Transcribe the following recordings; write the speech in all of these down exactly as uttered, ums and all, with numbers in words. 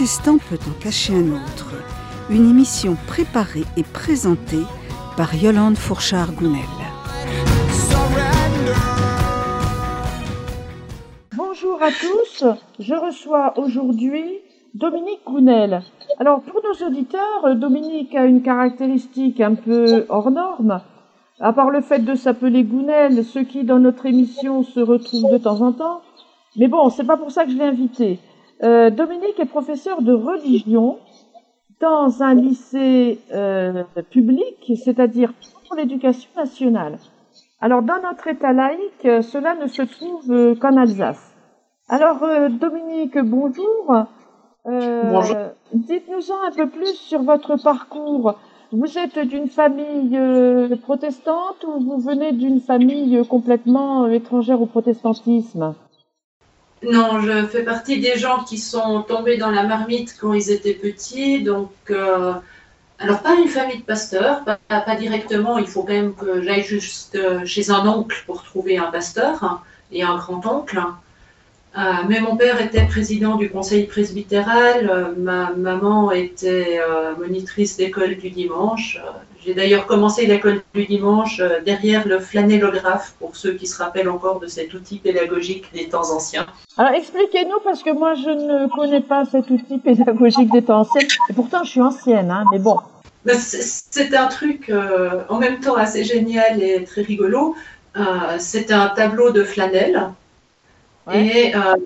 protestant peut en cacher un autre. Une émission préparée et présentée par Yolande Fourchard-Gounel. Bonjour à tous, je reçois aujourd'hui Dominique Gounel. Alors pour nos auditeurs, Dominique a une caractéristique un peu hors norme. À part le fait de s'appeler Gounel, ce qui dans notre émission se retrouve de temps en temps. Mais bon, c'est pas pour ça que je l'ai invité. Euh, Dominique est professeur de religion dans un lycée euh, public, c'est-à-dire pour l'éducation nationale. Alors dans notre état laïque, cela ne se trouve qu'en Alsace. Alors euh, Dominique, bonjour. Euh, bonjour. Dites-nous-en un peu plus sur votre parcours. Vous êtes d'une famille euh, protestante ou vous venez d'une famille complètement étrangère au protestantisme ? Non, je fais partie des gens qui sont tombés dans la marmite quand ils étaient petits. Donc, euh, alors pas une famille de pasteurs, pas, pas directement. Il faut quand même que j'aille juste chez un oncle pour trouver un pasteur hein, et un grand-oncle. Euh, mais mon père était président du conseil presbytéral, euh, ma maman était euh, monitrice d'école du dimanche. Euh, j'ai d'ailleurs commencé l'école du dimanche euh, derrière le flanellographe, pour ceux qui se rappellent encore de cet outil pédagogique des temps anciens. Alors expliquez-nous, parce que moi je ne connais pas cet outil pédagogique des temps anciens, et pourtant je suis ancienne, hein, mais bon. C'est un truc euh, en même temps assez génial et très rigolo. Euh, c'est un tableau de flanelle. Ouais. Et euh,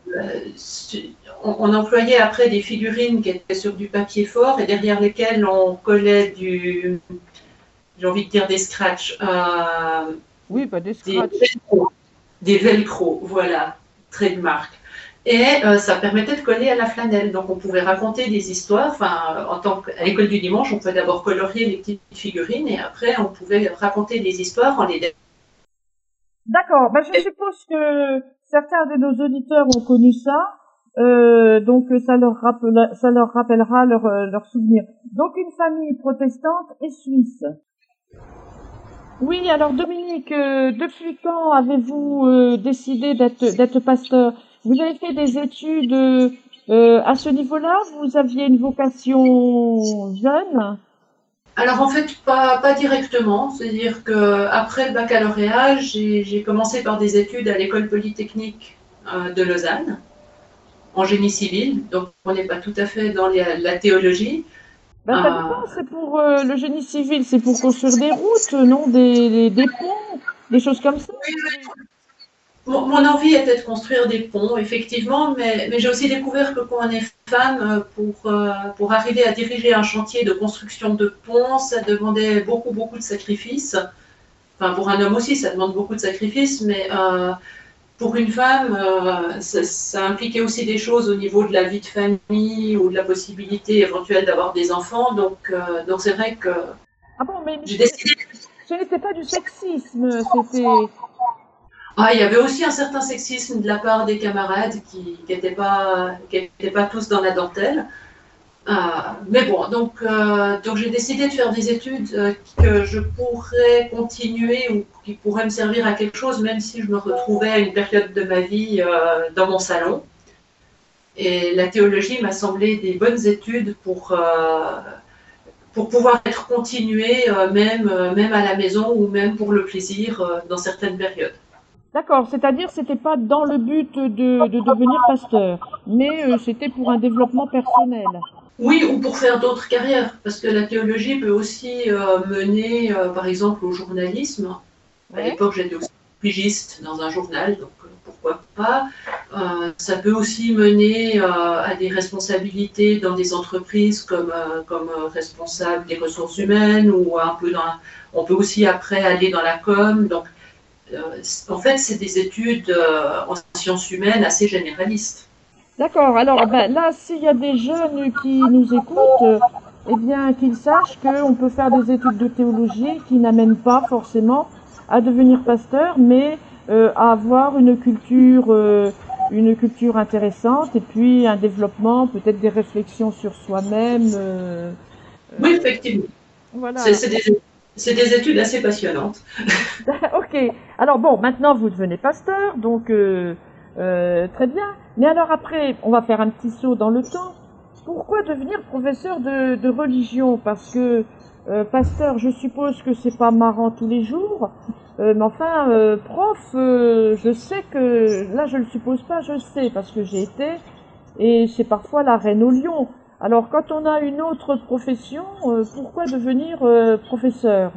on, on employait après des figurines qui étaient sur du papier fort et derrière lesquelles on collait du, j'ai envie de dire des scratchs. Euh, oui, pas des scratchs. Des velcro, des velcro, voilà, trademark. Et euh, ça permettait de coller à la flanelle. Donc on pouvait raconter des histoires. Enfin, en tant qu'à l'école du dimanche, on pouvait d'abord colorier les petites figurines et après on pouvait raconter des histoires en les. D'accord. Ben, je suppose que certains de nos auditeurs ont connu ça, euh, donc ça leur, rappela, ça leur rappellera leurs leur souvenirs. Donc une famille protestante et suisse. Oui, alors Dominique, euh, depuis quand avez-vous euh, décidé d'être d'être pasteur ? Vous avez fait des études euh, à ce niveau-là ? Vous aviez une vocation jeune ? Alors en fait, pas, pas directement. C'est-à-dire qu'après le baccalauréat, j'ai commencé par des études à l'école polytechnique euh, de Lausanne, en génie civil. Donc on n'est pas tout à fait dans les, la théologie. Ben, ça dépend, euh... c'est pour euh, le génie civil, c'est pour construire des routes, non, des, des, des ponts, des choses comme ça. Oui, oui. Mon, mon envie était de construire des ponts, effectivement, mais, mais j'ai aussi découvert que quand on est femme, pour, euh, pour arriver à diriger un chantier de construction de ponts, ça demandait beaucoup, beaucoup de sacrifices. Enfin, pour un homme aussi, ça demande beaucoup de sacrifices, mais euh, pour une femme, euh, ça, ça impliquait aussi des choses au niveau de la vie de famille ou de la possibilité éventuelle d'avoir des enfants. Donc, euh, donc c'est vrai que ah bon, mais j'ai décidé. Ce n'était pas du sexisme, c'était. Ah, il y avait aussi un certain sexisme de la part des camarades qui n'étaient pas, qui étaient pas tous dans la dentelle. Euh, mais bon, donc, euh, donc j'ai décidé de faire des études euh, que je pourrais continuer ou qui pourraient me servir à quelque chose, même si je me retrouvais à une période de ma vie euh, dans mon salon. Et la théologie m'a semblé des bonnes études pour, euh, pour pouvoir être continuée euh, même, euh, même à la maison ou même pour le plaisir euh, dans certaines périodes. D'accord, c'est-à-dire c'était pas dans le but de, de devenir pasteur, mais euh, c'était pour un développement personnel. Oui, ou pour faire d'autres carrières, parce que la théologie peut aussi euh, mener, euh, par exemple, au journalisme. Ouais. À l'époque, j'étais aussi pigiste dans un journal, donc euh, pourquoi pas. Euh, ça peut aussi mener euh, à des responsabilités dans des entreprises comme, euh, comme responsable des ressources humaines, ou un peu dans, on peut aussi après aller dans la com. Donc, Euh, en fait, c'est des études euh, en sciences humaines assez généralistes. D'accord. Alors, ben, là, s'il y a des jeunes qui nous écoutent, euh, eh bien, qu'ils sachent qu'on peut faire des études de théologie qui n'amènent pas forcément à devenir pasteur, mais euh, à avoir une culture, euh, une culture intéressante et puis un développement, peut-être des réflexions sur soi-même. Euh, oui, effectivement. Voilà. C'est des C'est des études assez passionnantes. Ok. Alors bon, maintenant vous devenez pasteur, donc euh, euh, très bien. Mais alors après, on va faire un petit saut dans le temps. pourquoi devenir professeur de, de religion? Parce que euh, pasteur, je suppose que c'est pas marrant tous les jours, euh, mais enfin, euh, prof, euh, je sais que, là je le suppose pas, je le sais, parce que j'ai été, et c'est parfois la reine au lion. Alors quand on a une autre profession, euh, pourquoi devenir euh, professeur?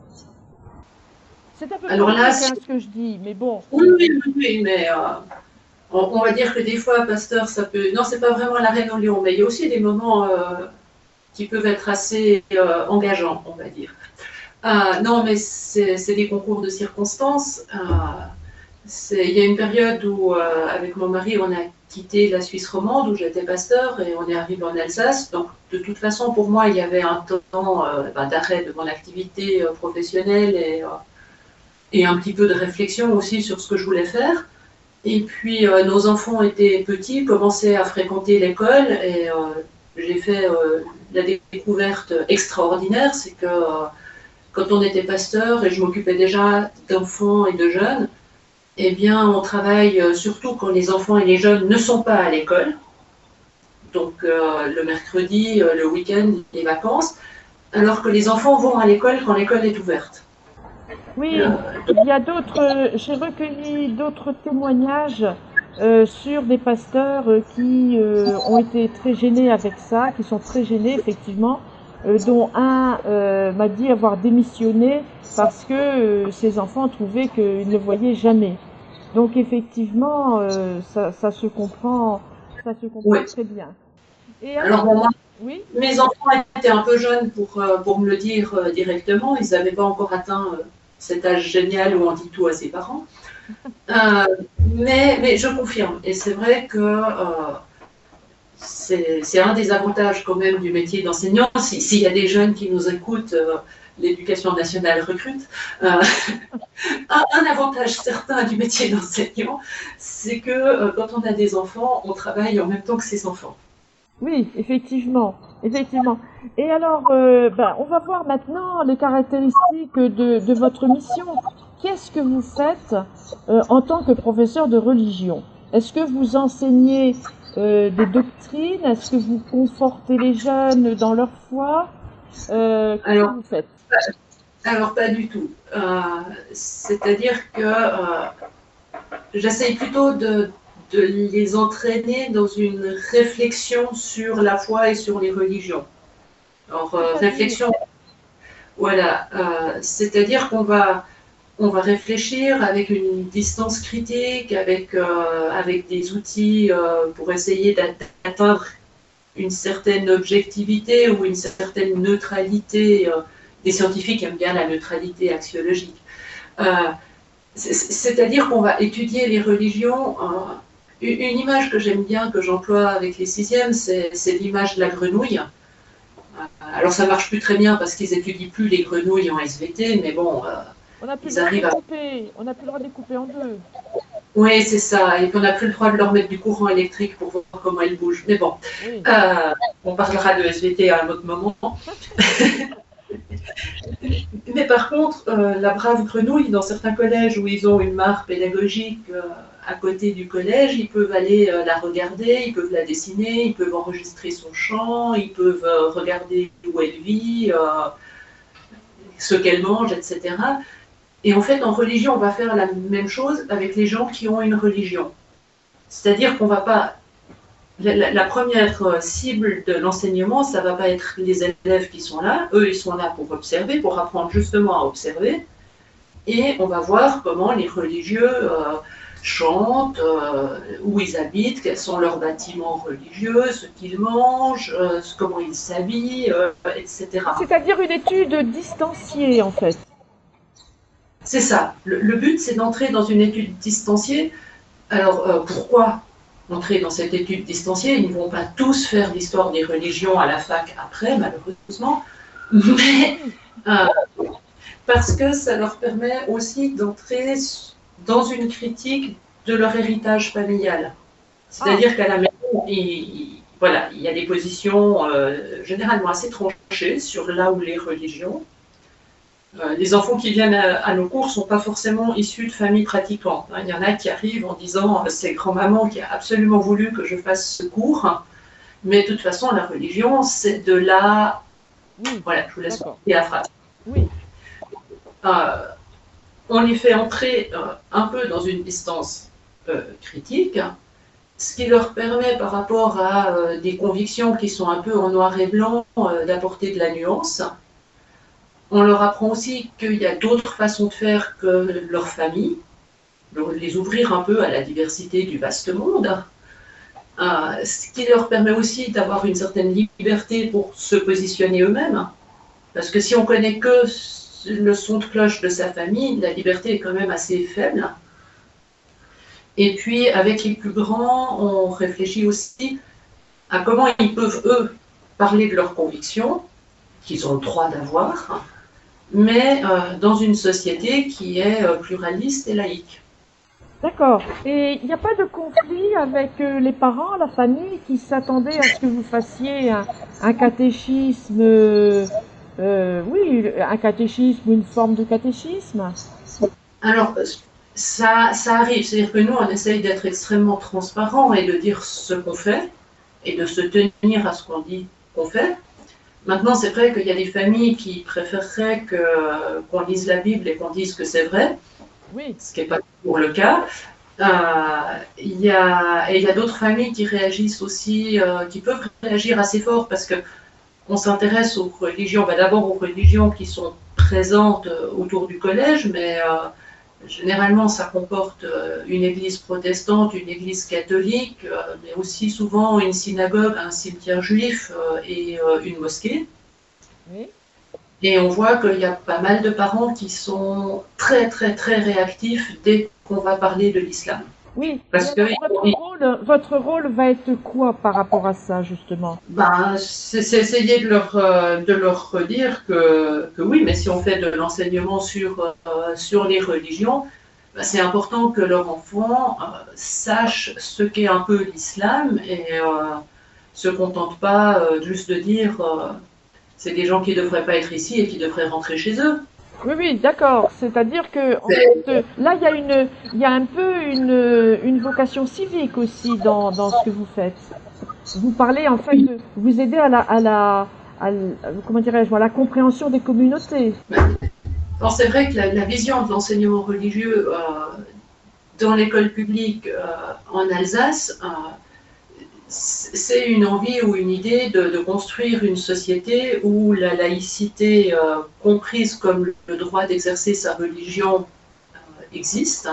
C'est un peu Alors là, compliqué, hein, ce que je dis, mais bon. oui, oui, oui, oui, mais euh, on, on va dire que des fois, pasteur, ça peut. Non, c'est pas vraiment la reine au lion, mais il y a aussi des moments euh, qui peuvent être assez euh, engageants, on va dire. Euh, non, mais c'est des concours de circonstances. Euh, il y a une période où, euh, avec mon mari, on a quitté la Suisse romande, où j'étais pasteur, et on est arrivé en Alsace. Donc, de toute façon, pour moi, il y avait un temps euh, ben, d'arrêt de mon activité euh, professionnelle et, euh, et un petit peu de réflexion aussi sur ce que je voulais faire. Et puis, euh, nos enfants étaient petits, commençaient à fréquenter l'école, et euh, j'ai fait euh, la découverte extraordinaire, c'est que euh, quand on était pasteur, et je m'occupais déjà d'enfants et de jeunes, eh bien, on travaille euh, surtout quand les enfants et les jeunes ne sont pas à l'école. Donc, euh, le mercredi, euh, le week-end, les vacances, alors que les enfants vont à l'école quand l'école est ouverte. Oui, il y a d'autres, j'ai recueilli d'autres témoignages euh, sur des pasteurs euh, qui euh, ont été très gênés avec ça, qui sont très gênés effectivement, euh, dont un euh, m'a dit avoir démissionné parce que euh, ses enfants trouvaient qu'ils ne le voyaient jamais. Donc effectivement, euh, ça, ça se comprend, ça se comprend Oui. très bien. Et alors, alors, bon, moi, oui, mes enfants étaient un peu jeunes pour, euh, pour me le dire euh, directement. Ils n'avaient pas encore atteint euh, cet âge génial où on dit tout à ses parents. Euh, mais, mais je confirme. Et c'est vrai que euh, c'est un des avantages quand même du métier d'enseignant. S'il si y a des jeunes qui nous écoutent, euh, l'éducation nationale recrute. Euh, un, un avantage certain du métier d'enseignant, c'est que euh, quand on a des enfants, on travaille en même temps que ses enfants. oui, effectivement, effectivement. Et alors, euh, ben, on va voir maintenant les caractéristiques de, de votre mission. Qu'est-ce que vous faites euh, en tant que professeur de religion? Est-ce que vous enseignez euh, des doctrines? Est-ce que vous confortez les jeunes dans leur foi? euh, Qu'est-ce que vous faites? Alors, pas du tout. Euh, C'est-à-dire que euh, j'essaye plutôt de, de les entraîner dans une réflexion sur la foi et sur les religions. Alors, euh, réflexion, voilà, euh, c'est-à-dire qu'on va, on va réfléchir avec une distance critique, avec, euh, avec des outils euh, pour essayer d'atteindre une certaine objectivité ou une certaine neutralité. Euh, des scientifiques aiment bien la neutralité axiologique. Euh, C'est-à-dire qu'on va étudier les religions. Euh, une image que j'aime bien, que j'emploie avec les sixièmes, c'est l'image de la grenouille. Alors ça marche plus très bien parce qu'ils étudient plus les grenouilles en S V T, mais bon, euh, on a plus ils le droit arrivent de à... couper. On n'a plus le droit de les couper en deux. Oui, c'est ça, et qu'on n'a plus le droit de leur mettre du courant électrique pour voir comment ils bougent. Mais bon, oui. euh, on parlera de S V T à un autre moment. Mais par contre, euh, la brave grenouille, dans certains collèges où ils ont une mare pédagogique euh, à côté du collège, ils peuvent aller euh, la regarder, ils peuvent la dessiner, ils peuvent enregistrer son chant, ils peuvent euh, regarder où elle vit, euh, ce qu'elle mange, et cetera. Et en fait, en religion, on va faire la même chose avec les gens qui ont une religion. C'est-à-dire qu'on ne va pas... La, la, la première cible de l'enseignement, ça ne va pas être les élèves qui sont là. Eux, ils sont là pour observer, pour apprendre justement à observer. Et on va voir comment les religieux euh, chantent, euh, où ils habitent, quels sont leurs bâtiments religieux, ce qu'ils mangent, euh, comment ils s'habillent, euh, et cetera. C'est-à-dire une étude distanciée, en fait. C'est ça. Le, le but, c'est d'entrer dans une étude distanciée. Alors, euh, pourquoi entrer dans cette étude distanciée? Ils ne vont pas tous faire l'histoire des religions à la fac après, malheureusement, mais euh, parce que ça leur permet aussi d'entrer dans une critique de leur héritage familial. C'est-à-dire ah. qu'à la maison, il, il, voilà, il y a des positions euh, généralement assez tranchées sur là où les religions. Euh, les enfants qui viennent à, à nos cours ne sont pas forcément issus de familles pratiquantes. Hein. Il y en a qui arrivent en disant « c'est grand-maman qui a absolument voulu que je fasse ce cours ». Mais de toute façon, la religion, c'est de là... Oui, Voilà, je vous laisse d'accord. la phrase. Oui, Euh, on les fait entrer euh, un peu dans une distance euh, critique, ce qui leur permet, par rapport à euh, des convictions qui sont un peu en noir et blanc, euh, d'apporter de la nuance. On leur apprend aussi qu'il y a d'autres façons de faire que leur famille, les ouvrir un peu à la diversité du vaste monde, euh, ce qui leur permet aussi d'avoir une certaine liberté pour se positionner eux-mêmes. Parce que si on connaît que le son de cloche de sa famille, la liberté est quand même assez faible. Et puis, avec les plus grands, on réfléchit aussi à comment ils peuvent, eux, parler de leurs convictions, qu'ils ont le droit d'avoir, mais euh, dans une société qui est euh, pluraliste et laïque. d'accord. Et il n'y a pas de conflit avec euh, les parents, la famille, qui s'attendaient à ce que vous fassiez un, un catéchisme, euh, euh, oui, un catéchisme ou une forme de catéchisme? Alors, ça, ça arrive, c'est-à-dire que nous, on essaye d'être extrêmement transparent et de dire ce qu'on fait et de se tenir à ce qu'on dit qu'on fait. Maintenant, c'est vrai qu'il y a des familles qui préféreraient que, qu'on lise la Bible et qu'on dise que c'est vrai, Oui, ce qui n'est pas toujours le cas. Euh, il y a, et il y a d'autres familles qui réagissent aussi, euh, qui peuvent réagir assez fort parce que on s'intéresse aux religions, bah d'abord aux religions qui sont présentes autour du collège, mais euh, généralement ça comporte une église protestante, une église catholique, euh, mais aussi souvent une synagogue, un cimetière juif euh, et euh, une mosquée. oui. Et on voit qu'il y a pas mal de parents qui sont très très très réactifs dès qu'on va parler de l'islam. Oui, Parce et que alors votre rôle, votre rôle va être quoi par rapport à ça, justement? ben, c'est c'est essayer de leur, euh, de leur redire que, que oui, mais si on fait de l'enseignement sur, euh, sur les religions, ben, c'est important que leur enfant euh, sache ce qu'est un peu l'islam et euh, se contente pas euh, juste de dire euh, c'est des gens qui ne devraient pas être ici et qui devraient rentrer chez eux. Oui, oui, d'accord. C'est-à-dire que, en C'est- fait, euh, là, il y a une, il y a un peu une, une vocation civique aussi dans, dans ce que vous faites. Vous parlez, en fait, de, vous aidez à la, à la, à l- comment dirais-je, à la compréhension des communautés. Alors c'est vrai que la, la vision de l'enseignement religieux euh, dans l'école publique euh, en Alsace, euh, c'est une envie ou une idée de, de construire une société où la laïcité, euh, comprise comme le droit d'exercer sa religion, euh, existe,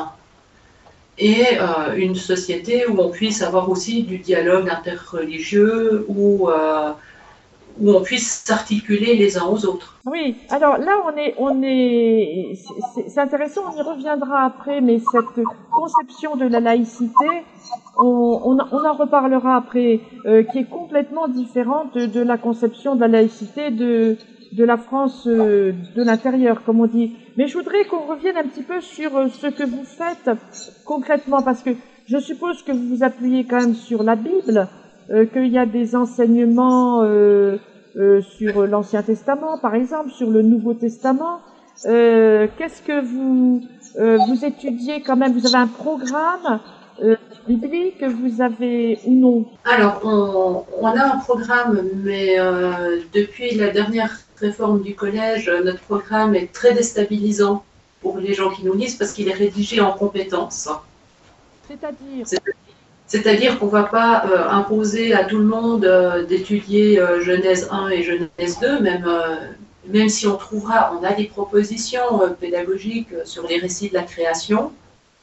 et euh, une société où on puisse avoir aussi du dialogue interreligieux, où, euh, où on puisse s'articuler les uns aux autres. Oui, alors là, on est, on est, c'est c'est- c'est intéressant, on y reviendra après, mais cette conception de la laïcité, on, on, on en reparlera après, euh, qui est complètement différente de, de la conception de la laïcité de, de la France euh, de l'intérieur, comme on dit. Mais je voudrais qu'on revienne un petit peu sur euh, ce que vous faites concrètement, parce que je suppose que vous vous appuyez quand même sur la Bible, euh, qu'il y a des enseignements euh, euh, sur l'Ancien Testament, par exemple, sur le Nouveau Testament. Euh, Qu'est-ce que vous euh, vous étudiez quand même? Vous avez un programme euh, biblique, vous avez ou non? Alors, on, on a un programme, mais euh, depuis la dernière réforme du collège, notre programme est très déstabilisant pour les gens qui nous lisent parce qu'il est rédigé en compétences. C'est-à-dire, C'est-à-dire qu'on ne va pas euh, imposer à tout le monde euh, d'étudier euh, Genèse un et Genèse deux, même, euh, même si on trouvera, on a des propositions euh, pédagogiques sur les récits de la création,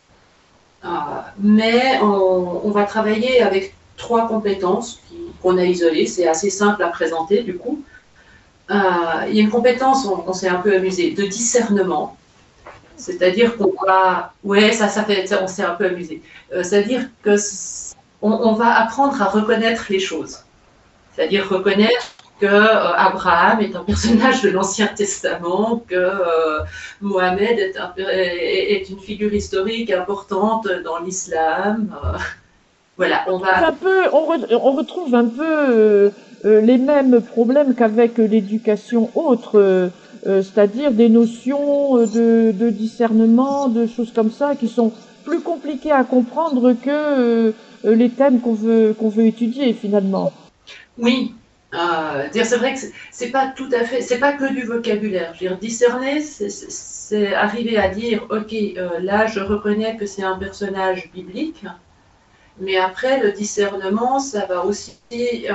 euh, mais on, on va travailler avec trois compétences qu'on a isolées, c'est assez simple à présenter du coup. Euh, il y a une compétence, on, on s'est un peu amusé, de discernement. C'est-à-dire qu'on va, ouais, ça, ça fait, on s'est un peu amusé. Euh, c'est-à-dire que on, on va apprendre à reconnaître les choses. C'est-à-dire reconnaître que euh, Abraham est un personnage de l'Ancien Testament, que euh, Mohamed est, un, est, est, une figure historique importante dans l'islam. Euh, voilà, on va. un peu, on, re, on retrouve un peu euh, euh, les mêmes problèmes qu'avec l'éducation autre. Euh, Euh, c'est-à-dire des notions de, de discernement, de choses comme ça, qui sont plus compliquées à comprendre que euh, les thèmes qu'on veut qu'on veut étudier finalement. Oui, euh, dire c'est vrai que c'est- c'est pas tout à fait, c'est pas que du vocabulaire. Je veux dire, discerner, c'est c'est- c'est arriver à dire, ok, euh, là je reconnais que c'est un personnage biblique, mais après le discernement, ça va aussi euh,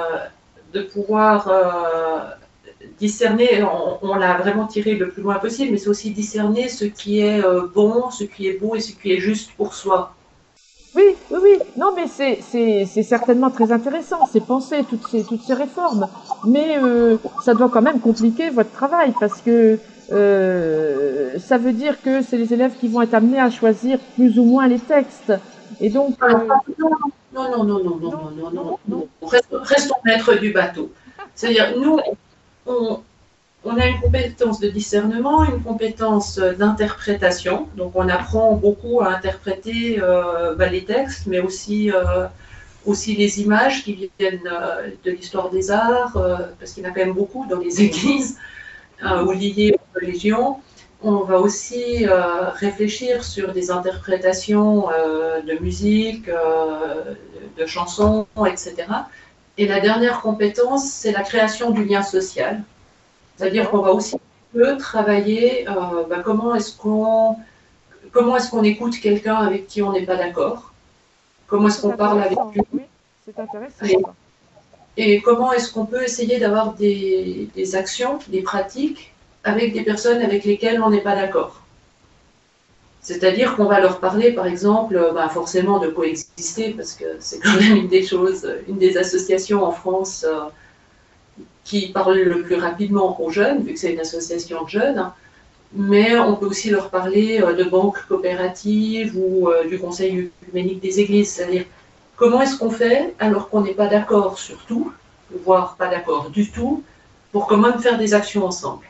de pouvoir euh, discerner, on, on l'a vraiment tiré le plus loin possible, mais c'est aussi discerner ce qui est euh, bon, ce qui est beau et ce qui est juste pour soi. Oui, oui, oui. Non, mais c'est c'est c'est certainement très intéressant, ces pensées, toutes ces toutes ces réformes. Mais euh, ça doit quand même compliquer votre travail parce que euh, ça veut dire que c'est les élèves qui vont être amenés à choisir plus ou moins les textes. Et donc Alors, euh, non, non, non, non, non, non, non, non, non, non, non, non. non. Restons, restons maîtres du bateau. C'est-à-dire, nous, on, on a une compétence de discernement, une compétence d'interprétation. Donc, on apprend beaucoup à interpréter euh, bah, les textes, mais aussi, euh, aussi les images qui viennent euh, de l'histoire des arts, euh, parce qu'il y en a quand même beaucoup dans les églises euh, ou liées aux religions. On va aussi euh, réfléchir sur des interprétations euh, de musique, euh, de chansons, et cetera. Et la dernière compétence, c'est la création du lien social. C'est-à-dire qu'on D'accord. va aussi travailler euh, bah, comment est-ce qu'on comment est-ce qu'on écoute quelqu'un avec qui on n'est pas d'accord, comment est-ce C'est qu'on parle avec intéressant. lui, Oui, c'est intéressant et, ça. et comment est-ce qu'on peut essayer d'avoir des, des actions, des pratiques avec des personnes avec lesquelles on n'est pas d'accord. C'est-à-dire qu'on va leur parler, par exemple, bah, forcément de coexister, parce que c'est quand même une des choses, une des associations en France euh, qui parle le plus rapidement aux jeunes, vu que c'est une association de jeunes. Mais on peut aussi leur parler euh, de banques coopératives ou euh, du conseil œcuménique des églises. C'est-à-dire, comment est-ce qu'on fait alors qu'on n'est pas d'accord sur tout, voire pas d'accord du tout, pour quand même faire des actions ensemble.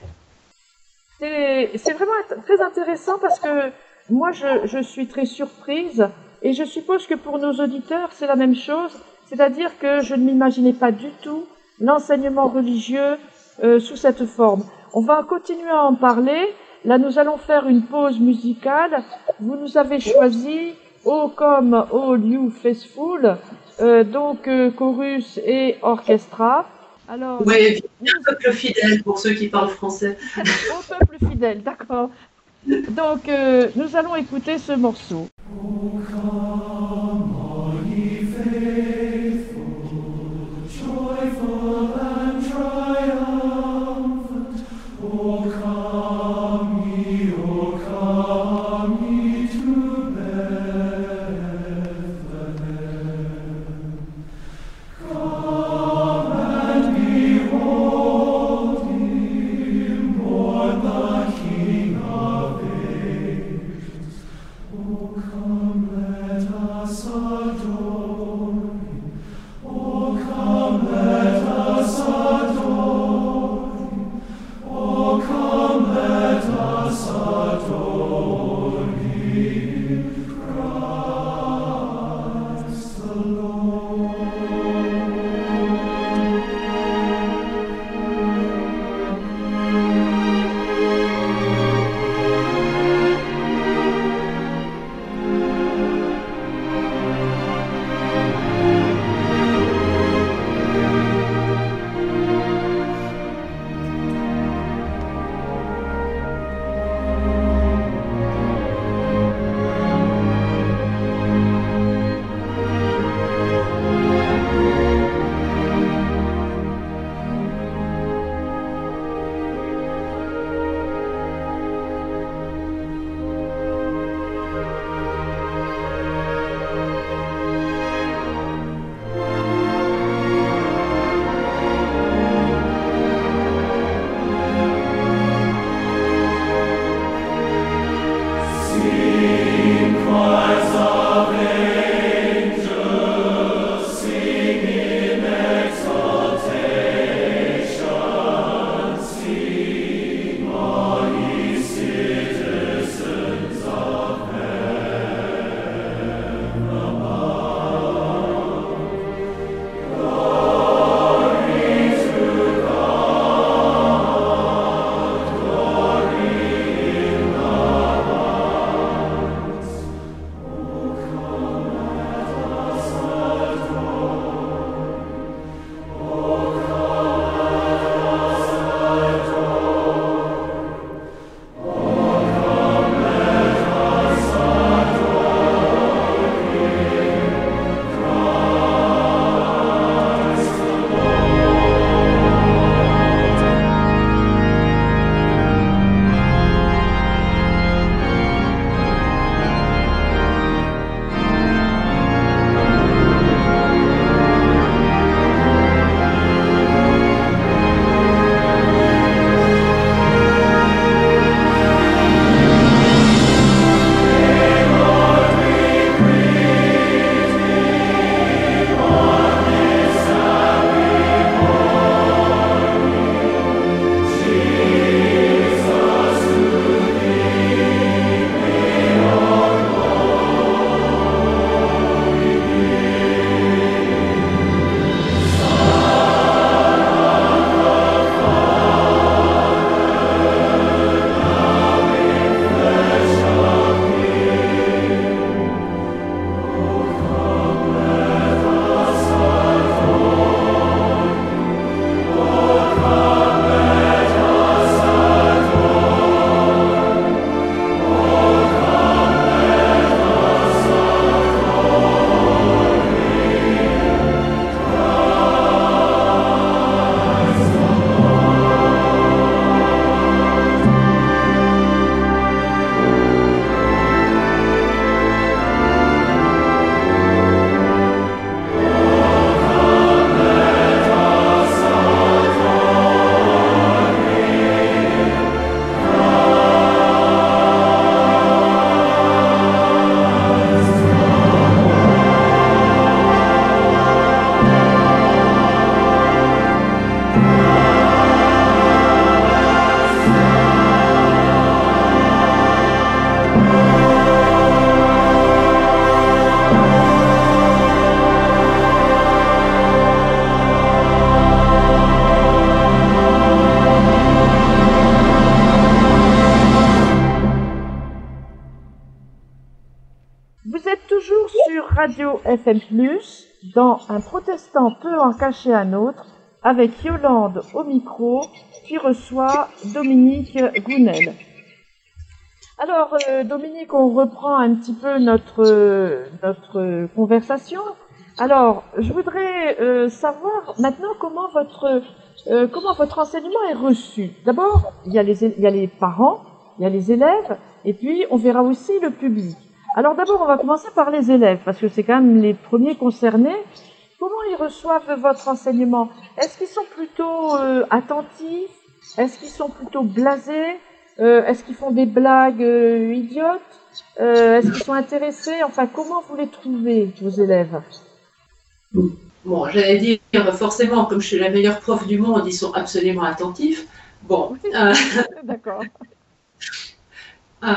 C'est c'est vraiment int- très intéressant parce que moi, je, je suis très surprise et je suppose que pour nos auditeurs, c'est la même chose. C'est-à-dire que je ne m'imaginais pas du tout l'enseignement religieux euh, sous cette forme. On va continuer à en parler. Là, nous allons faire une pause musicale. Vous nous avez choisi O comme All You Faithful, euh, donc euh, chorus et orchestra. Alors, Oui, nous, bien peuple fidèle pour ceux qui parlent français. au peuple fidèle, d'accord. Donc, euh, nous allons écouter ce morceau. O Radio F M plus, dans Un protestant peut en cacher un autre, avec Yolande au micro, qui reçoit Dominique Gounel. Alors, euh, Dominique, on reprend un petit peu notre, euh, notre conversation. Alors, je voudrais euh, savoir maintenant comment votre, euh, comment votre enseignement est reçu. D'abord, il y a les, il y a les parents, il y a les élèves, et puis on verra aussi le public. Alors d'abord, on va commencer par les élèves, parce que c'est quand même les premiers concernés. Comment ils reçoivent votre enseignement? Est-ce qu'ils sont plutôt euh, attentifs? Est-ce qu'ils sont plutôt blasés? euh, Est-ce qu'ils font des blagues euh, idiotes? euh, Est-ce qu'ils sont intéressés? Enfin, comment vous les trouvez, vos élèves? Bon, j'allais dire, forcément, comme je suis la meilleure prof du monde, ils sont absolument attentifs. Bon, euh, D'accord. euh,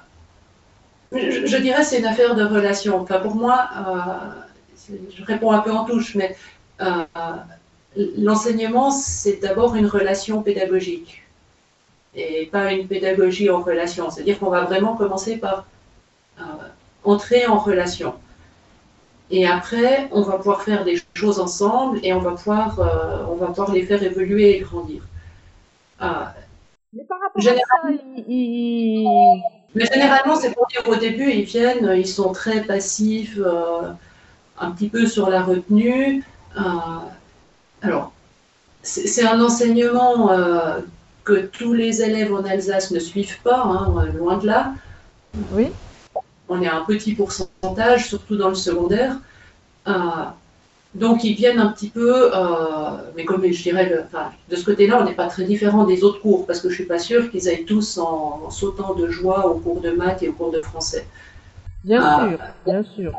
je, je dirais c'est une affaire de relation. Enfin, pour moi, euh, je réponds un peu en touche, mais euh, l'enseignement, c'est d'abord une relation pédagogique et pas une pédagogie en relation. C'est-à-dire qu'on va vraiment commencer par euh, entrer en relation. Et après, on va pouvoir faire des choses ensemble et on va pouvoir, euh, on va pouvoir les faire évoluer et grandir. Euh, Mais par rapport à ça, ils... ils... Mais généralement, c'est pour dire au début, ils viennent, ils sont très passifs, euh, un petit peu sur la retenue. Euh, alors, c'est un enseignement euh, que tous les élèves en Alsace ne suivent pas, hein, loin de là. Oui. On est à un petit pourcentage, surtout dans le secondaire. Euh, donc, ils viennent un petit peu, euh, mais comme je dirais, le, enfin, de ce côté-là, on n'est pas très différent des autres cours, parce que je ne suis pas sûre qu'ils aillent tous en, en sautant de joie au cours de maths et au cours de français. Bien euh, sûr, bien sûr.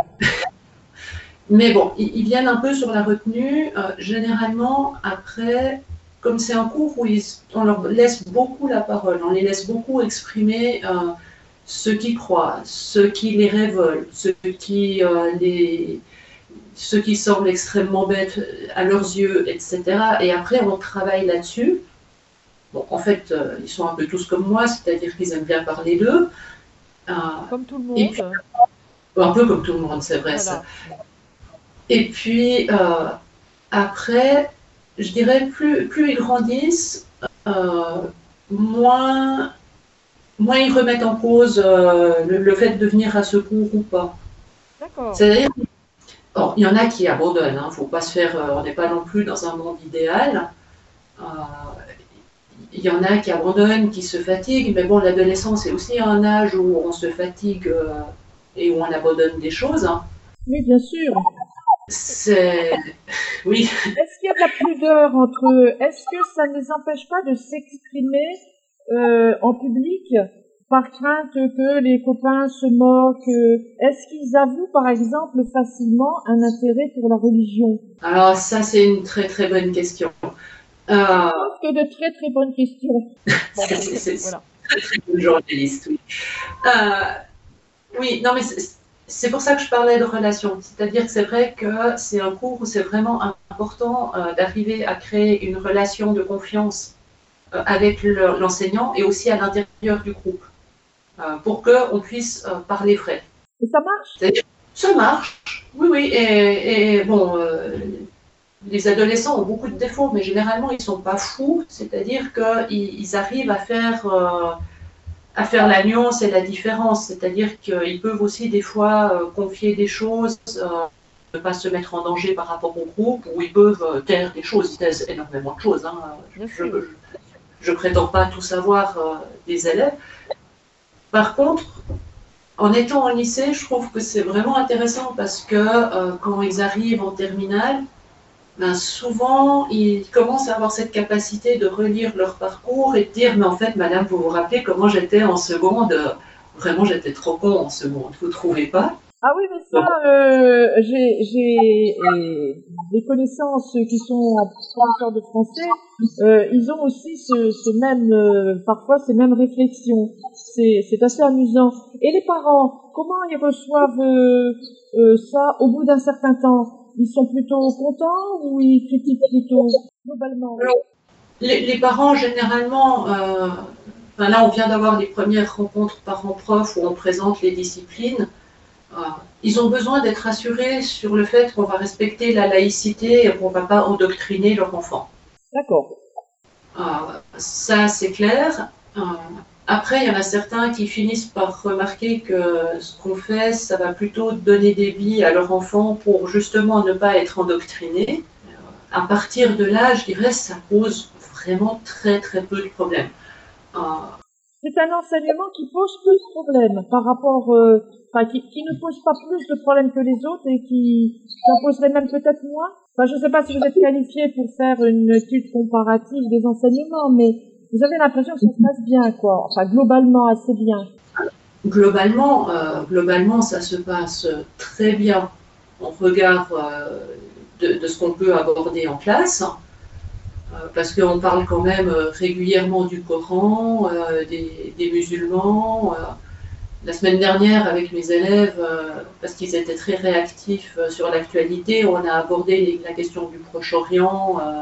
Mais bon, ils, ils viennent un peu sur la retenue. Euh, généralement, après, comme c'est un cours où ils, on leur laisse beaucoup la parole, on les laisse beaucoup exprimer euh, ce qu'ils croient, ce qui les révolte, ce qui, euh, les, ce qui semble extrêmement bête à leurs yeux, et cetera. Et après, on travaille là-dessus. Bon, en fait, euh, ils sont un peu tous comme moi, c'est-à-dire qu'ils aiment bien parler d'eux. Euh, Comme tout le monde. Et puis, un peu comme tout le monde, c'est vrai Voilà. ça. Et puis, euh, après, je dirais, plus, plus ils grandissent, euh, moins, moins ils remettent en cause euh, le, le fait de venir à ce cours ou pas. D'accord. C'est-à-dire, bon, il y en a qui abandonnent, hein, faut pas se faire, euh, on n'est pas non plus dans un monde idéal. Euh, il y en a qui abandonnent, qui se fatiguent, mais bon, l'adolescence est aussi un âge où on se fatigue euh, et où on abandonne des choses. Hein. Oui, bien sûr. C'est... Oui. Est-ce qu'il y a de la pudeur entre eux? Est-ce que ça ne les empêche pas de s'exprimer euh, en public par crainte que les copains se moquent? Est-ce qu'ils avouent, par exemple, facilement un intérêt pour la religion? Alors ça, c'est une très très bonne question. Euh... Je pense que de très très bonnes questions. Bon, c'est voilà. très très bon journaliste, oui. Euh... Oui, non mais c'est pour ça que je parlais de relation. C'est-à-dire que c'est vrai que c'est un cours où c'est vraiment important euh, d'arriver à créer une relation de confiance euh, avec l'enseignant et aussi à l'intérieur du groupe euh, pour qu'on puisse euh, parler vrai. Et ça marche? Ça marche, oui, oui. Et, et bon, euh, les adolescents ont beaucoup de défauts, mais généralement ils ne sont pas fous. C'est-à-dire qu'ils ils arrivent à faire... Euh, à faire la nuance et la différence, c'est-à-dire qu'ils peuvent aussi des fois euh, confier des choses, euh, ne pas se mettre en danger par rapport au groupe, ou ils peuvent euh, taire des choses, ils taisent énormément de choses. Hein. Je ne prétends pas tout savoir euh, des élèves. Par contre, en étant en lycée, je trouve que c'est vraiment intéressant parce que euh, quand ils arrivent en terminale, ben souvent, ils commencent à avoir cette capacité de relire leur parcours et de dire « Mais en fait, madame, vous vous rappelez comment j'étais en seconde? Vraiment, j'étais trop con en seconde, vous ne trouvez pas ?» Ah oui, mais ça, euh, j'ai des connaissances qui sont professeurs de français, euh, ils ont aussi ce, ce même, euh, parfois ces mêmes réflexions. C'est assez amusant. Et les parents, comment ils reçoivent euh, euh, ça au bout d'un certain temps? Ils sont plutôt contents ou ils critiquent plutôt, globalement? Les, les parents, généralement, euh, enfin là, on vient d'avoir les premières rencontres parents-prof où on présente les disciplines. Euh, ils ont besoin d'être rassurés sur le fait qu'on va respecter la laïcité et qu'on ne va pas endoctriner leur enfant. D'accord. Euh, ça, c'est clair. Euh, après, il y en a certains qui finissent par remarquer que ce qu'on fait, ça va plutôt donner des billes à leur enfant pour justement ne pas être endoctriné. À partir de là, je dirais, ça pose vraiment très très peu de problèmes. Euh, C'est un enseignement qui pose plus de problèmes par rapport, euh, enfin, qui, qui ne pose pas plus de problèmes que les autres et qui en poserait même peut-être moins. Enfin, je ne sais pas si vous êtes qualifié pour faire une étude comparative des enseignements, mais vous avez l'impression que ça se passe bien, quoi. Enfin, globalement, assez bien. Globalement, euh, globalement, ça se passe très bien en regard euh, de, de ce qu'on peut aborder en classe. Parce qu'on parle quand même régulièrement du Coran, euh, des, des musulmans. Euh, la semaine dernière, avec mes élèves, euh, parce qu'ils étaient très réactifs euh, sur l'actualité, on a abordé la question du Proche-Orient, euh,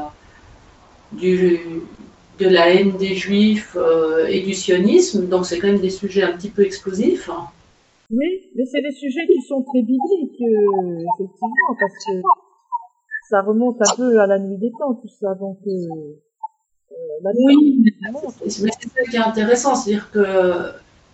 du, de la haine des Juifs euh, et du sionisme. Donc c'est quand même des sujets un petit peu explosifs. Oui, mais c'est des sujets qui sont très bibliques, euh, effectivement, parce que ça remonte un peu à la nuit des temps, tout ça. Donc, euh, euh, la oui, mais c'est ça qui est intéressant, c'est-à-dire que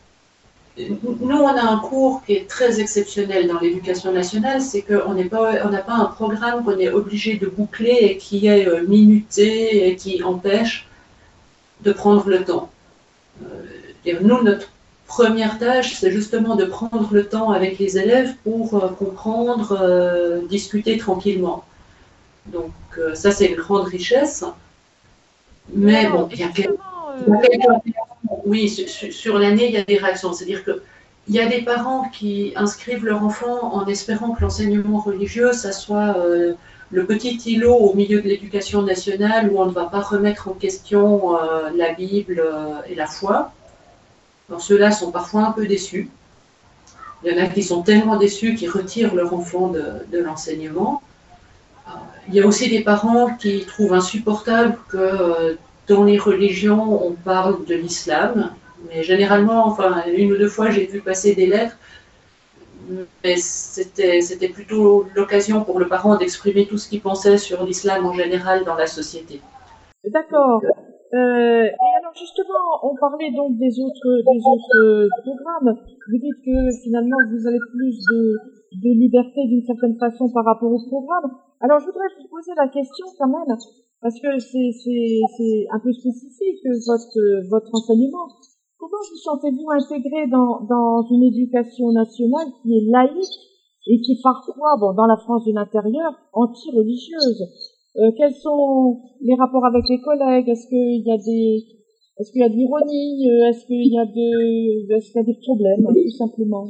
nous, on a un cours qui est très exceptionnel dans l'éducation nationale, c'est qu'on n'a pas, on n'a pas un programme qu'on est obligé de boucler et qui est euh, minuté et qui empêche de prendre le temps. Euh, nous, notre première tâche, c'est justement de prendre le temps avec les élèves pour euh, comprendre, euh, discuter tranquillement. Donc euh, ça, c'est une grande richesse. Mais bon, il y a quelques... Oui, sur, sur l'année, il y a des réactions. C'est-à-dire qu'il y a des parents qui inscrivent leur enfant en espérant que l'enseignement religieux, ça soit euh, le petit îlot au milieu de l'éducation nationale où on ne va pas remettre en question euh, la Bible euh, et la foi. Alors ceux-là sont parfois un peu déçus. Il y en a qui sont tellement déçus qu'ils retirent leur enfant de, de l'enseignement. Euh, il y a aussi des parents qui trouvent insupportable que euh, dans les religions, on parle de l'islam, mais généralement, enfin, une ou deux fois, j'ai vu passer des lettres, mais c'était, c'était plutôt l'occasion pour le parent d'exprimer tout ce qu'il pensait sur l'islam en général dans la société. D'accord. Euh, et alors justement, on parlait donc des autres, des autres programmes. Vous dites que finalement, vous avez plus de, de liberté d'une certaine façon par rapport au programme. Alors, je voudrais vous poser la question quand même, parce que c'est, c'est, c'est un peu spécifique, votre, votre enseignement. Comment vous sentez-vous intégré dans, dans une éducation nationale qui est laïque et qui est parfois, bon, dans la France de l'intérieur, anti-religieuse? Euh, quels sont les rapports avec les collègues? Est-ce qu'il y a des, est-ce qu'il y a de l'ironie? Est-ce qu'il y a de, est-ce qu'il y a des problèmes, tout simplement?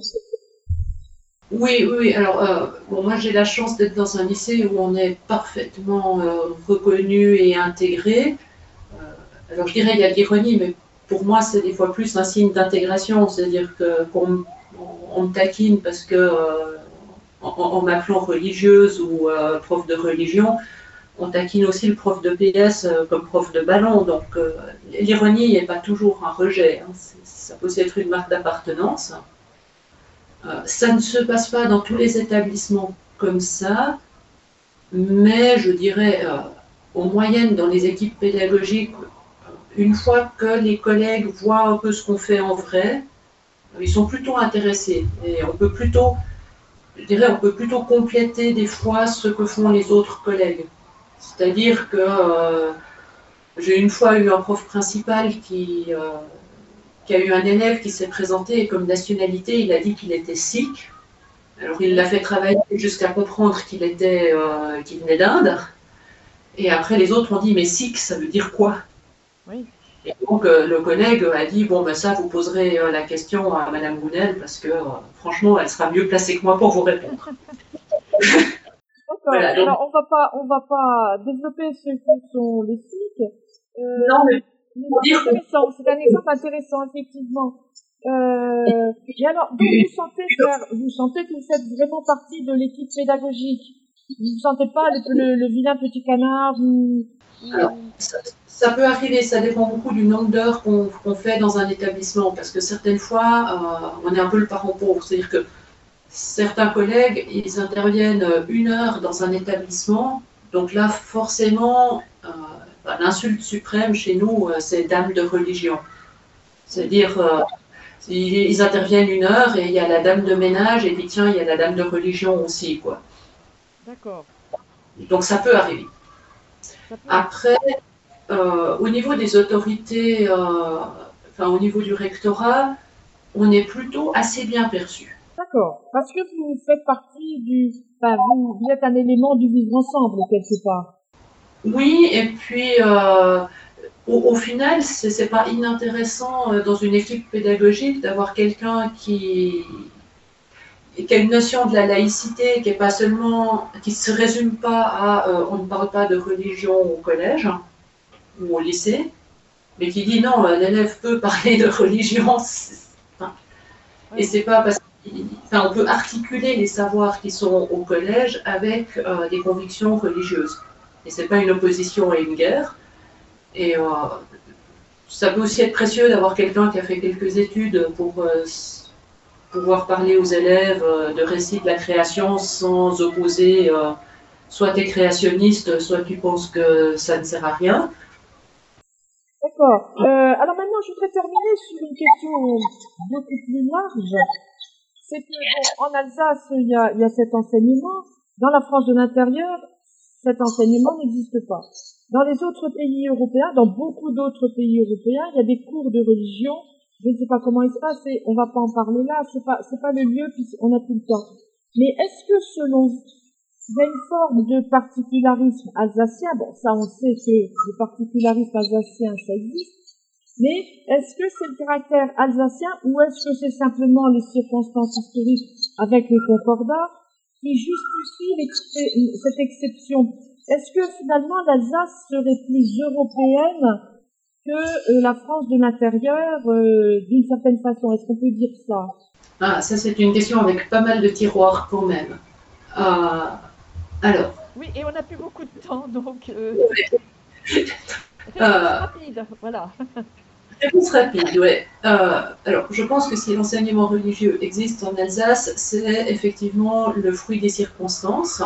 Oui, oui, alors, euh, bon, moi j'ai la chance d'être dans un lycée où on est parfaitement euh, reconnu et intégré. Euh, alors je dirais il y a de l'ironie, mais pour moi c'est des fois plus un signe d'intégration, c'est-à-dire que qu'on on me taquine parce que euh, en, en m'appelant religieuse ou euh, prof de religion, on taquine aussi le prof de P S euh, comme prof de ballon, donc euh, l'ironie n'est pas toujours un rejet, hein. Ça peut aussi être une marque d'appartenance. Euh, ça ne se passe pas dans tous les établissements comme ça, mais je dirais euh, en moyenne dans les équipes pédagogiques, une fois que les collègues voient un peu ce qu'on fait en vrai, ils sont plutôt intéressés et on peut plutôt, je dirais, on peut plutôt compléter des fois ce que font les autres collègues. C'est-à-dire que euh, j'ai une fois eu un prof principal qui, euh, qui a eu un élève qui s'est présenté et comme nationalité, il a dit qu'il était sikh. Alors il l'a fait travailler jusqu'à comprendre qu'il était, euh, qu'il venait d'Inde. Et après les autres ont dit mais sikh ça veut dire quoi? Oui. Et donc euh, le collègue a dit bon ben ça vous poserez euh, la question à Madame Gounel parce que euh, franchement elle sera mieux placée que moi pour vous répondre. Voilà, donc... Alors on va pas, on va pas développer ce que sont les sikhs. Euh, non mais c'est intéressant, c'est un exemple intéressant effectivement. Euh, et alors, donc vous sentez faire, vous sentez que vous faites vraiment partie de l'équipe pédagogique. Vous ne sentez pas le, le, le vilain petit canard ou... Alors, ça, ça peut arriver, ça dépend beaucoup du nombre d'heures qu'on qu'on fait dans un établissement, parce que certaines fois, euh, on est un peu le parent pauvre, c'est-à-dire que certains collègues, ils interviennent une heure dans un établissement. Donc là, forcément, euh, bah, l'insulte suprême chez nous, euh, c'est dame de religion. C'est-à-dire, euh, ils, ils interviennent une heure et il y a la dame de ménage et puis tiens, il y a la dame de religion aussi, quoi. D'accord. Donc ça peut arriver. Ça peut- Après, euh, au niveau des autorités, euh, enfin au niveau du rectorat, on est plutôt assez bien perçu. D'accord. Parce que vous faites partie du, enfin, vous, vous êtes un élément du vivre ensemble quelque part. Oui, et puis euh, au, au final, c'est c'est pas inintéressant euh, dans une équipe pédagogique d'avoir quelqu'un qui, qui a une notion de la laïcité qui est pas seulement, qui se résume pas à euh, on ne parle pas de religion au collège ou au lycée, mais qui dit non, euh, l'élève peut parler de religion. c'est- enfin, Et Oui. c'est pas parce qu'on peut articuler les savoirs qui sont au collège avec euh, des convictions religieuses. Et c'est pas une opposition à une guerre. Et euh, ça peut aussi être précieux d'avoir quelqu'un qui a fait quelques études pour euh, pouvoir parler aux élèves euh, de récits de la création sans opposer euh, soit tu es créationniste, soit tu penses que ça ne sert à rien. D'accord. Euh, alors maintenant, je voudrais terminer sur une question beaucoup plus large. C'est que, bon, en Alsace, il y a, il y a cet enseignement. Dans la France de l'intérieur, cet enseignement n'existe pas. Dans les autres pays européens, dans beaucoup d'autres pays européens, il y a des cours de religion. Je ne sais pas comment ils se passent et on va pas en parler là. C'est pas, c'est pas le lieu puisqu'on n'a plus le temps. Mais est-ce que selon vous, il y a une forme de particularisme alsacien? Bon, ça, on sait que le particularisme alsacien, ça existe. Mais est-ce que c'est le caractère alsacien ou est-ce que c'est simplement les circonstances historiques avec le concordat qui justifient l'excé- cette exception? Est-ce que finalement l'Alsace serait plus européenne que euh, la France de l'intérieur euh, d'une certaine façon? Est-ce qu'on peut dire ça? Ah, ça c'est une question avec pas mal de tiroirs quand même. Euh, alors, Oui, et on n'a plus beaucoup de temps, donc euh, réponse euh, rapide, voilà. réponse rapide, ouais. Euh, alors, je pense que si l'enseignement religieux existe en Alsace, c'est effectivement le fruit des circonstances.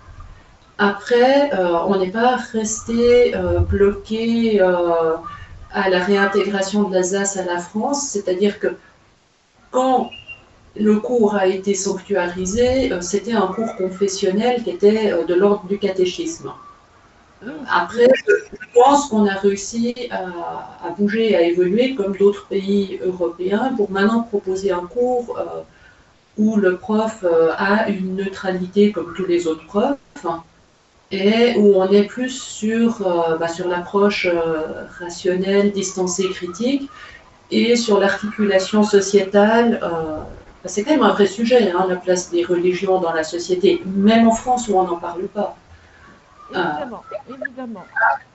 Après, euh, on n'est pas resté euh, bloqué euh, à la réintégration de l'Alsace à la France, c'est-à-dire que quand le cours a été sanctuarisé, euh, c'était un cours confessionnel qui était euh, de l'ordre du catéchisme. Oui, Après, je pense qu'on a réussi à, à bouger, à évoluer comme d'autres pays européens pour maintenant proposer un cours euh, où le prof euh, a une neutralité comme tous les autres profs et où on est plus sur, euh, bah, sur l'approche euh, rationnelle, distancée, critique et sur l'articulation sociétale. Euh, bah, c'est quand même un vrai sujet, hein, la place des religions dans la société, même en France où on n'en parle pas. évidemment, évidemment.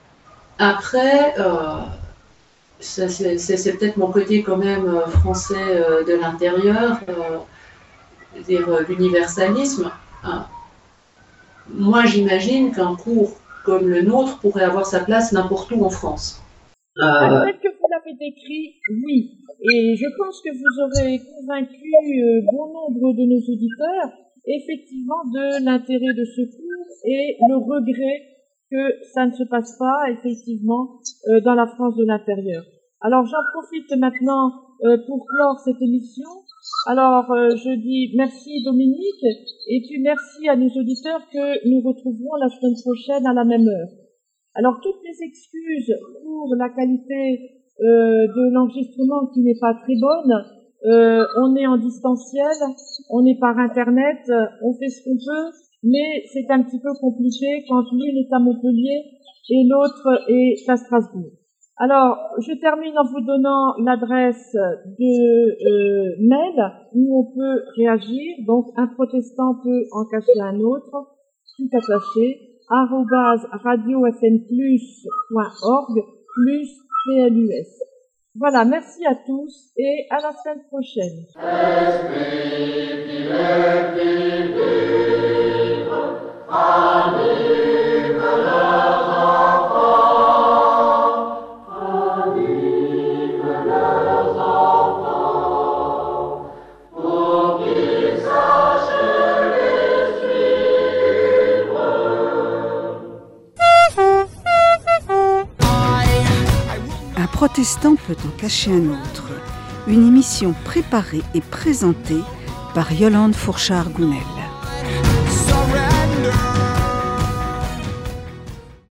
Après, euh, ça, c'est, c'est, c'est peut-être mon côté quand même euh, français euh, de l'intérieur, euh, dire euh, l'universalisme. Hein. Moi, j'imagine qu'un cours comme le nôtre pourrait avoir sa place n'importe où en France. Ah, Euh, tel que vous l'avez décrit, oui. Et je pense que vous aurez convaincu euh, bon nombre de nos auditeurs, effectivement, de l'intérêt de ce cours et le regret que ça ne se passe pas, effectivement, euh, dans la France de l'intérieur. Alors, j'en profite maintenant euh, pour clore cette émission. Alors, euh, je dis merci Dominique, et puis merci à nos auditeurs que nous retrouverons la semaine prochaine à la même heure. Alors, toutes les excuses pour la qualité euh, de l'enregistrement qui n'est pas très bonne. Euh, on est en distanciel, on est par Internet, euh, on fait ce qu'on peut, mais c'est un petit peu compliqué quand l'une est à Montpellier et l'autre est à Strasbourg. Alors, je termine en vous donnant l'adresse de euh, mail où on peut réagir. Donc, un protestant peut en cacher un autre, tout attaché, arrobase radiofmplus point org, plus P L U S. Voilà, merci à tous et à la semaine prochaine. Pour qu'il sache protestant peut en cacher un autre. Une émission préparée et présentée par Yolande Fourchard-Gounel.